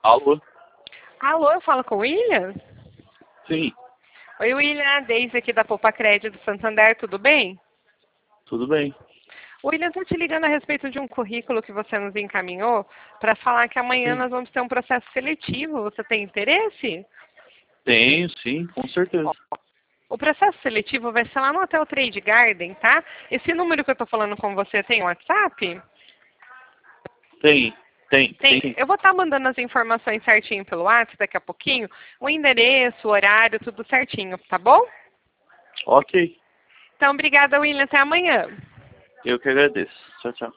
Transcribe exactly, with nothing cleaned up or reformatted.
Alô? Alô, eu falo com o William? Sim, Oi, William, Deise aqui da Poupa Crédito do Santander, tudo bem? tudo bem. William, estou te ligando a respeito de um currículo que você nos encaminhou para falar que amanhã Sim. nós vamos ter um processo seletivo. Você tem interesse? Tenho, sim, com certeza. O processo seletivo vai ser lá no Hotel Trade Garden, tá? Esse número que eu estou falando com você tem WhatsApp? Tem, tem, Tem. tem. Eu vou estar mandando as informações certinho pelo WhatsApp daqui a pouquinho. O endereço, o horário, tudo certinho, tá bom? Ok, Então, obrigada, William. Até amanhã. eu que agradeço. Tchau, tchau.